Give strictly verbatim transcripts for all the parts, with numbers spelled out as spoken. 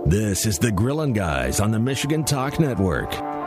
This is the Grillin' Guys on the Michigan Talk Network.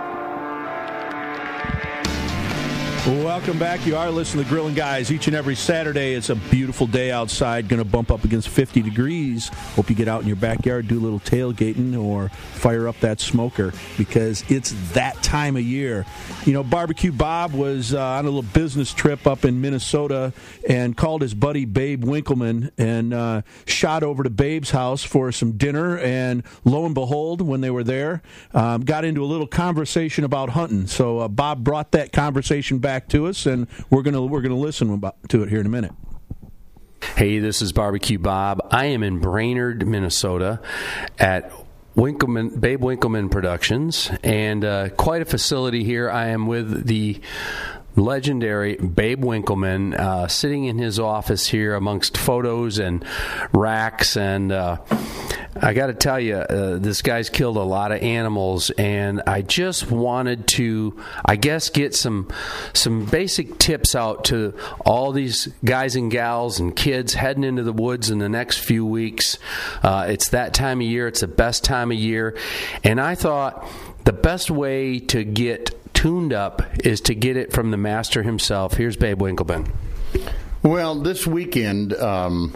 Welcome back. You are listening to the Grillin' Guys each and every Saturday. It's a beautiful day outside, going to bump up against fifty degrees. Hope you get out in your backyard, do a little tailgating, or fire up that smoker because it's that time of year. You know, Barbecue Bob was uh, on a little business trip up in Minnesota and called his buddy Babe Winkleman and uh, shot over to Babe's house for some dinner. And lo and behold, when they were there, um, got into a little conversation about hunting. So uh, Bob brought that conversation back to us, and we're gonna we're gonna listen about, to it here in a minute. Hey, this is Barbecue Bob. I am in Brainerd, Minnesota, at Winkleman, Babe Winkleman Productions, and uh, quite a facility here. I am with the legendary Babe Winkleman, uh, sitting in his office here amongst photos and racks, and uh, I got to tell you, uh, this guy's killed a lot of animals, and I just wanted to, I guess, get some some basic tips out to all these guys and gals and kids heading into the woods in the next few weeks. Uh, it's that time of year. It's the best time of year, and I thought the best way to get tuned up is to get it from the master himself. Here's Babe Winkleman. Well, this weekend, um,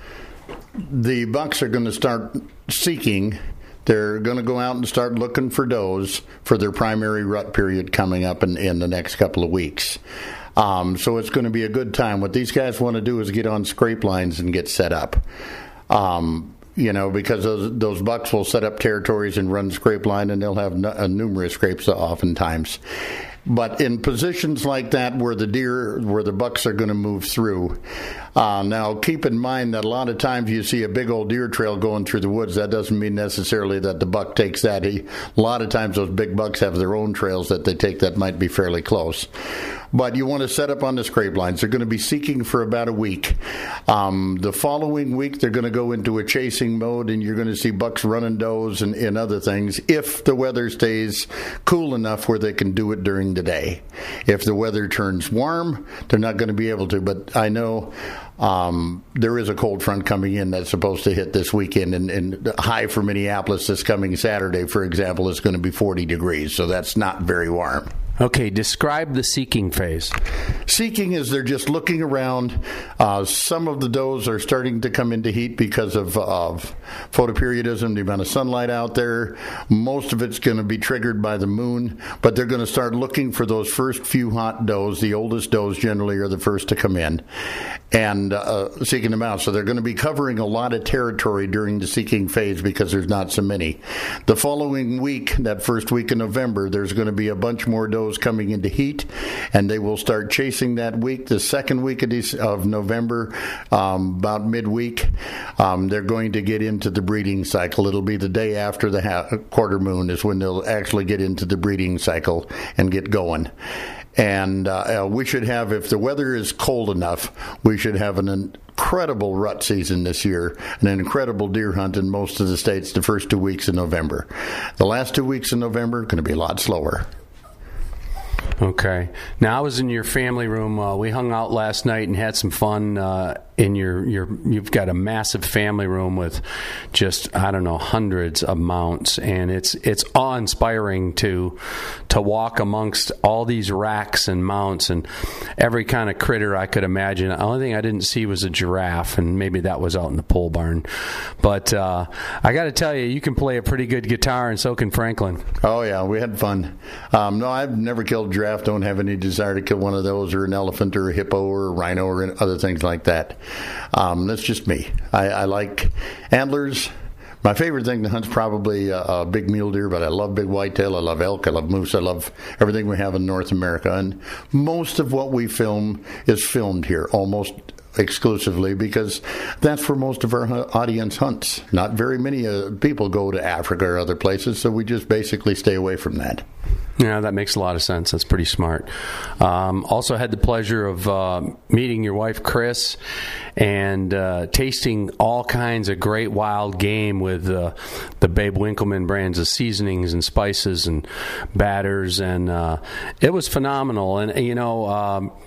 the bucks are going to start seeking. They're going to go out and start looking for does for their primary rut period coming up in, in the next couple of weeks. Um, so it's going to be a good time. What these guys want to do is get on scrape lines and get set up. Um, You know, because those those bucks will set up territories and run scrape line, and they'll have n- uh, numerous scrapes oftentimes. But in positions like that where the deer, where the bucks are going to move through, uh, now keep in mind that a lot of times you see a big old deer trail going through the woods. That doesn't mean necessarily that the buck takes that. He, a lot of times those big bucks have their own trails that they take that might be fairly close. But you want to set up on the scrape lines. They're going to be seeking for about a week. Um, the following week, they're going to go into a chasing mode, and you're going to see bucks running does and, and other things if the weather stays cool enough where they can do it during the day. If the weather turns warm, they're not going to be able to. But I know um, there is a cold front coming in that's supposed to hit this weekend, and, and the high for Minneapolis this coming Saturday, for example, is going to be forty degrees, so that's not very warm. Okay, describe the seeking phase. Seeking is they're just looking around. Uh, some of the does are starting to come into heat because of, of photoperiodism, the amount of sunlight out there. Most of it's going to be triggered by the moon, but they're going to start looking for those first few hot does. The oldest does generally are the first to come in and uh, seeking them out. So they're going to be covering a lot of territory during the seeking phase because there's not so many. The following week, that first week in November, there's going to be a bunch more does coming into heat, and they will start chasing that week. The second week of, this, of November, um, about midweek, um, they're going to get into the breeding cycle. It'll be the day after the ha- quarter moon is when they'll actually get into the breeding cycle and get going. And uh, uh, we should have, if the weather is cold enough, we should have an incredible rut season this year, an incredible deer hunt in most of the states the first two weeks of November. The last two weeks of November are going to be a lot slower. Okay. Now, I was in your family room. Uh, we hung out last night and had some fun. Uh, in your, your, you've got a massive family room with just, I don't know, hundreds of mounts, and it's it's awe-inspiring to to walk amongst all these racks and mounts and every kind of critter I could imagine. The only thing I didn't see was a giraffe, and maybe that was out in the pole barn. But uh, I got to tell you, you can play a pretty good guitar, and so can Franklin. Oh yeah, we had fun. Um, no, I've never killed a giraffe. Don't have any desire to kill one of those, or an elephant, or a hippo, or a rhino, or other things like that. Um, that's just me. I, I like antlers. My favorite thing to hunt's probably a, a big mule deer, but I love big whitetail. I love elk. I love moose. I love everything we have in North America. And most of what we film is filmed here, almost exclusively, because that's where most of our audience hunts. Not very many uh, people go to Africa or other places, so we just basically stay away from that. Yeah, that makes a lot of sense. That's pretty smart. Um, also had the pleasure of uh, meeting your wife, Chris, and uh, tasting all kinds of great wild game with uh, the Babe Winkleman brands of seasonings and spices and batters, and uh, it was phenomenal. And, you know, um,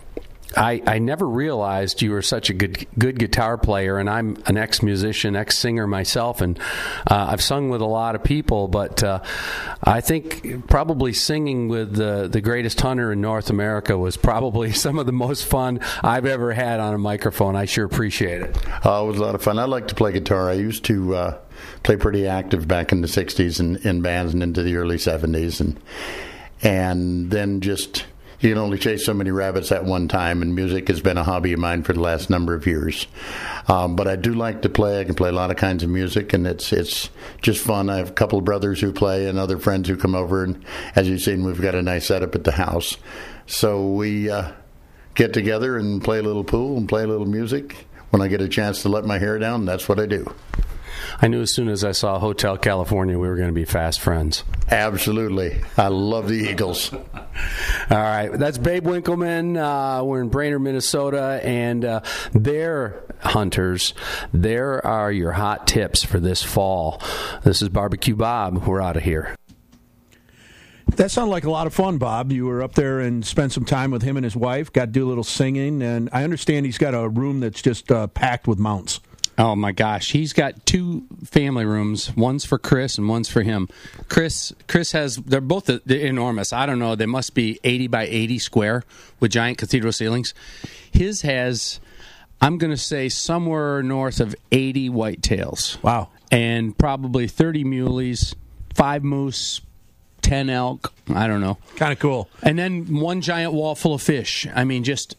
I, I never realized you were such a good good guitar player, and I'm an ex-musician, ex-singer myself, and uh, I've sung with a lot of people, but uh, I think probably singing with the, the greatest hunter in North America was probably some of the most fun I've ever had on a microphone. I sure appreciate it. Uh, it was a lot of fun. I like to play guitar. I used to uh, play pretty active back in the sixties and in bands and into the early seventies, and and then just... You can only chase so many rabbits at one time, and music has been a hobby of mine for the last number of years. Um, but I do like to play. I can play a lot of kinds of music, and it's it's just fun. I have a couple of brothers who play and other friends who come over, and as you've seen, we've got a nice setup at the house. So we uh, get together and play a little pool and play a little music. When I get a chance to let my hair down, that's what I do. I knew as soon as I saw Hotel California we were going to be fast friends. Absolutely. I love the Eagles. All right. That's Babe Winkleman. Uh, we're in Brainerd, Minnesota, and uh, they're hunters. There are your hot tips for this fall. This is Barbecue Bob. We're out of here. That sounded like a lot of fun, Bob. You were up there and spent some time with him and his wife, got to do a little singing, and I understand he's got a room that's just uh, packed with mounts. Oh, my gosh. He's got two family rooms. One's for Chris and one's for him. Chris Chris has, they're both they're enormous. I don't know. They must be eighty by eighty square with giant cathedral ceilings. His has, I'm going to say, somewhere north of eighty whitetails. Wow. And probably thirty muleys, five moose, ten elk. I don't know. Kind of cool. And then one giant wall full of fish. I mean, just...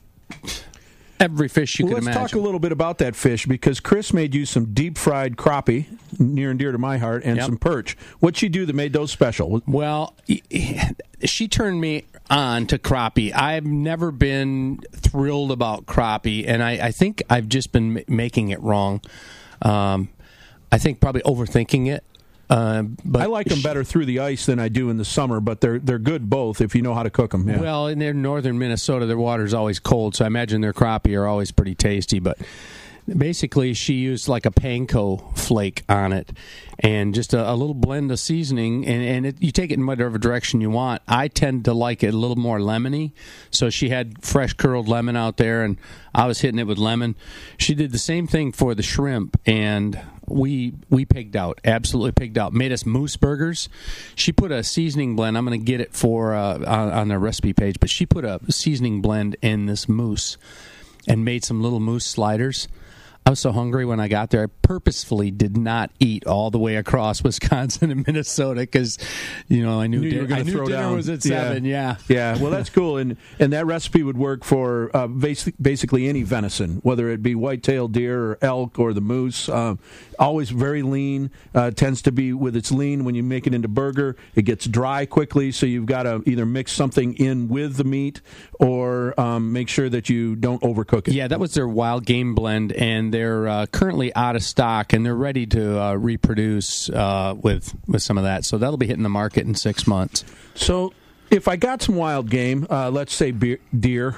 every fish you well, can let's imagine. Let's talk a little bit about that fish, because Chris made you some deep-fried crappie, near and dear to my heart, and yep. some perch. What'd she do that made those special? Well, she turned me on to crappie. I've never been thrilled about crappie, and I, I think I've just been making it wrong. Um, I think probably overthinking it. Uh, but I like them better through the ice than I do in the summer, but they're they're good both if you know how to cook them. Yeah. Well, in their northern Minnesota, their water's always cold, so I imagine their crappie are always pretty tasty. But basically, she used like a panko flake on it, and just a, a little blend of seasoning, and, and it, you take it in whatever direction you want. I tend to like it a little more lemony, so she had fresh curled lemon out there, and I was hitting it with lemon. She did the same thing for the shrimp, and we we pigged out, absolutely pigged out. Made us moose burgers. She put a seasoning blend. I'm going to get it for uh, on, on the recipe page, but she put a seasoning blend in this moose and made some little moose sliders. I was so hungry when I got there. I purposefully did not eat all the way across Wisconsin and Minnesota because, you know, I knew, knew you were din- I gonna knew throw dinner down. was at Yeah. seven. Yeah, yeah. Well, that's cool, and and that recipe would work for uh, basic, basically any venison, whether it be white-tailed deer or elk or the moose. Um, always very lean. Uh, tends to be with its lean when you make it into burger. It gets dry quickly, so you've got to either mix something in with the meat or um, make sure that you don't overcook it. Yeah, that was their wild game blend, and they're uh, currently out of stock, and they're ready to uh, reproduce uh, with with some of that. So that'll be hitting the market in six months. So if I got some wild game, uh, let's say be- deer,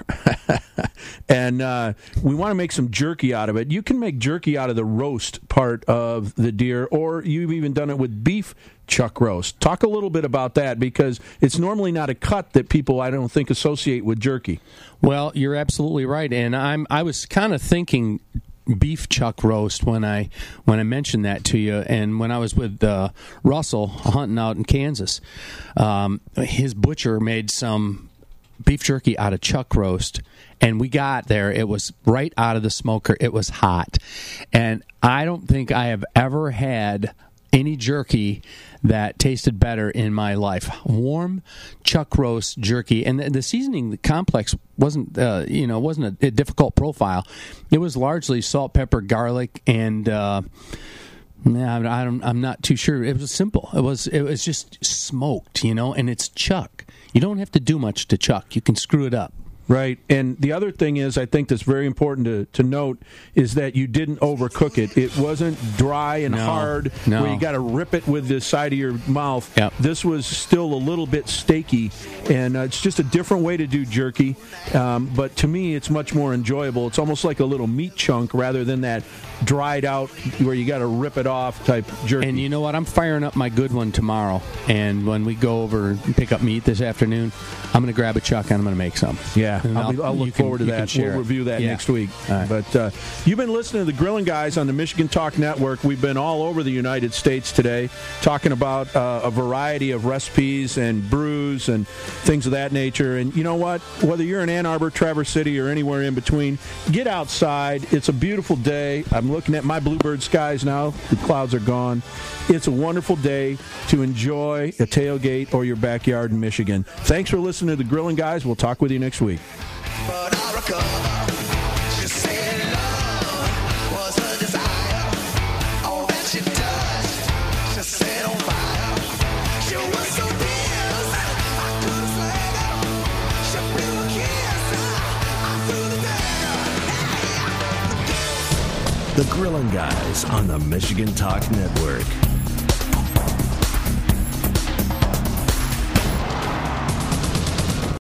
and uh, we want to make some jerky out of it, you can make jerky out of the roast part of the deer, or you've even done it with beef chuck roast. Talk a little bit about that, because it's normally not a cut that people, I don't think, associate with jerky. Well, you're absolutely right, and I'm I was kind of thinking beef chuck roast when I when I mentioned that to you, and when I was with uh, Russell hunting out in Kansas, um, his butcher made some beef jerky out of chuck roast, and we got there, it was right out of the smoker, it was hot, and I don't think I have ever had any jerky that tasted better in my life. Warm chuck roast jerky, and the, the seasoning complex wasn't, uh, you know, wasn't a, a difficult profile. It was largely salt, pepper, garlic, and uh, yeah, I don't, I'm not too sure. It was simple. It was, it was just smoked, you know, and it's chuck. You don't have to do much to chuck. You can screw it up. Right, and the other thing is, I think that's very important to, to note, is that you didn't overcook it. It wasn't dry and No, hard, no. where you got to rip it with the side of your mouth. Yep. This was still a little bit steaky, and uh, it's just a different way to do jerky, um, but to me, it's much more enjoyable. It's almost like a little meat chunk rather than that dried out, where you got to rip it off type jerky. And you know what? I'm firing up my good one tomorrow, and when we go over and pick up meat this afternoon, I'm going to grab a chuck and I'm going to make some. Yeah. Yeah, And I'll, be, I'll look you can- forward to you can that. share We'll it. review that Yeah. next week. All right. But uh, you've been listening to the Grilling Guys on the Michigan Talk Network. We've been all over the United States today talking about uh, a variety of recipes and brews and things of that nature. And you know what? Whether you're in Ann Arbor, Traverse City, or anywhere in between, get outside. It's a beautiful day. I'm looking at my bluebird skies now. The clouds are gone. It's a wonderful day to enjoy a tailgate or your backyard in Michigan. Thanks for listening to the Grilling Guys. We'll talk with you next week. But I recover. She said love was her desire. All that she touched, she set on fire. She was so fierce, I couldn't stand her. She blew a kiss, I threw the dagger. The Grilling Guys on the Michigan Talk Network.